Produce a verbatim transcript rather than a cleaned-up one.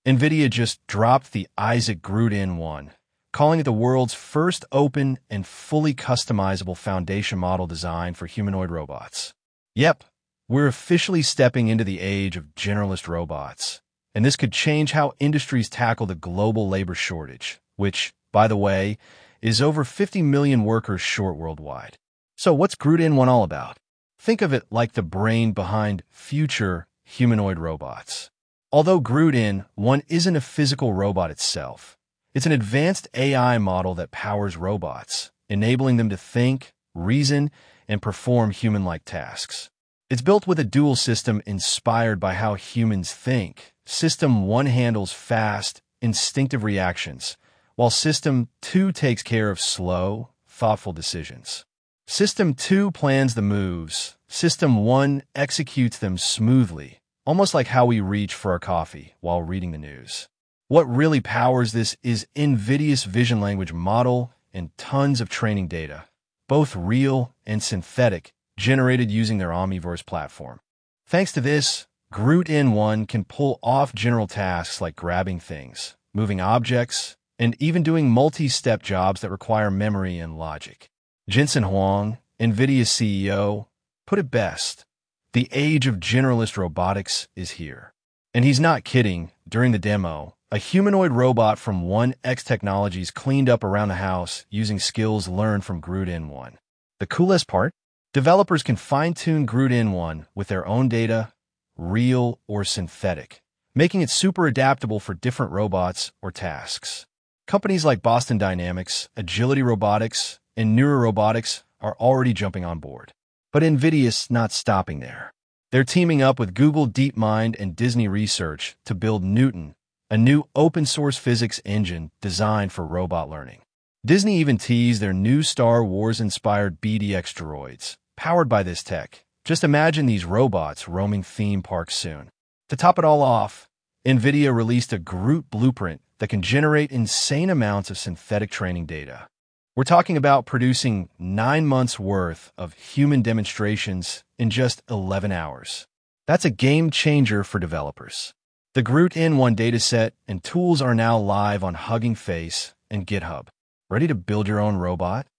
NVIDIA just dropped the Isaac GR00T N one, calling it the world's first open and fully customizable foundation model design for humanoid robots. Yep, we're officially stepping into the age of generalist robots, and this could change how industries tackle the global labor shortage, which, by the way, is over fifty million workers short worldwide. So what's GR00T N one all about? Think of it like the brain behind future humanoid robots. Although GR00T N one isn't a physical robot itself, it's an advanced A I model that powers robots, enabling them to think, reason, and perform human-like tasks. It's built with a dual system inspired by how humans think. System one handles fast, instinctive reactions, while System two takes care of slow, thoughtful decisions. System two plans the moves. System one executes them smoothly, almost like how we reach for our coffee while reading the news. What really powers this is NVIDIA's vision language model and tons of training data, both real and synthetic, generated using their Omniverse platform. Thanks to this, GR00T N one can pull off general tasks like grabbing things, moving objects, and even doing multi-step jobs that require memory and logic. Jensen Huang, NVIDIA's C E O, put it best: the age of generalist robotics is here. And he's not kidding. During the demo, a humanoid robot from one X Technologies cleaned up around the house using skills learned from GR00T N one. The coolest part? Developers can fine-tune GR00T N one with their own data, real or synthetic, making it super adaptable for different robots or tasks. Companies like Boston Dynamics, Agility Robotics, and Neuro Robotics are already jumping on board. But NVIDIA's not stopping there. They're teaming up with Google DeepMind and Disney Research to build Newton, a new open-source physics engine designed for robot learning. Disney even teased their new Star Wars-inspired B D X droids, powered by this tech. Just imagine these robots roaming theme parks soon. To top it all off, NVIDIA released a GR00T blueprint that can generate insane amounts of synthetic training data. We're talking about producing nine months' worth of human demonstrations in just eleven hours. That's a game changer for developers. The GR00T N one dataset and tools are now live on Hugging Face and GitHub. Ready to build your own robot?